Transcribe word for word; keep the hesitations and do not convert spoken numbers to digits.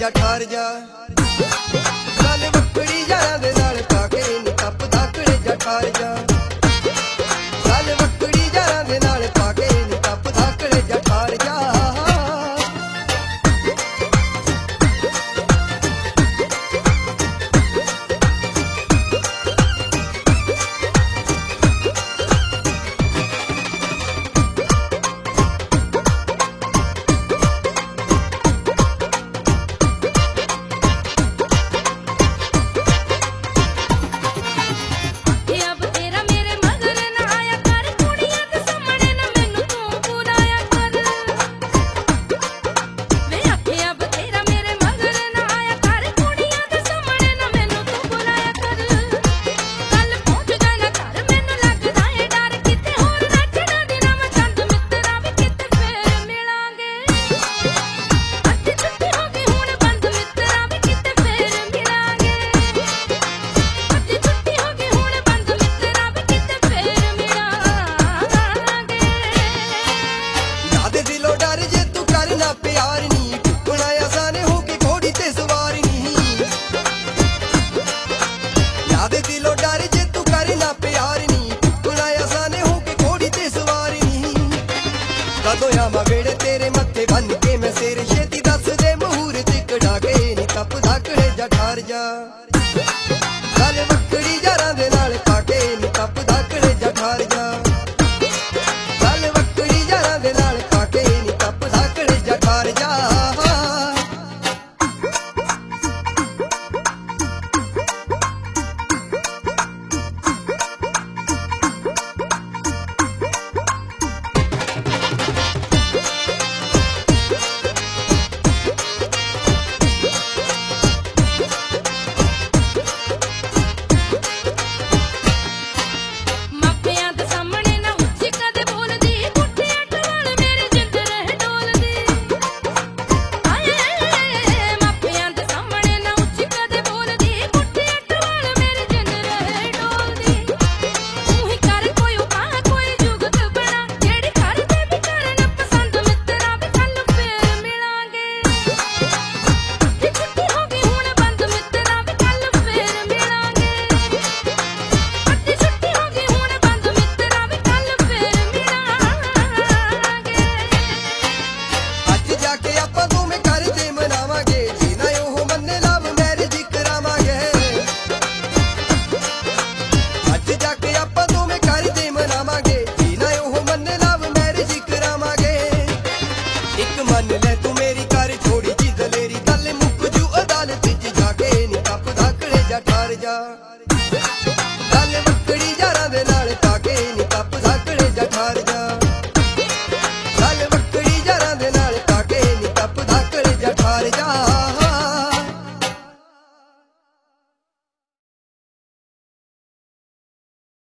जा ठार जा गल वक्कड़ी यारां दे नाल पाके नी तपदा कलेजा ठार जा गल वक्कड़ी यारां दे नाल पाके नी तपदा कलेजा ठार जा वेड़े तेरे मत्थे बन के मैं सिर छेती दस दे मुहूर्त कढ़ा के नी तपदा कलेजा ठार जा गल वक्कड़ी यारां दे नाल पाके नी तपदा कलेजा ठार जा गल वक्कड़ी यारां दे नाल पाके नी तपदा कलेजा ठार जा मन ले तू मेरी कर छोड़ी जी दलेरी गल मुक जू अदालत च जाके नी तपदा कलेजा ठार जा।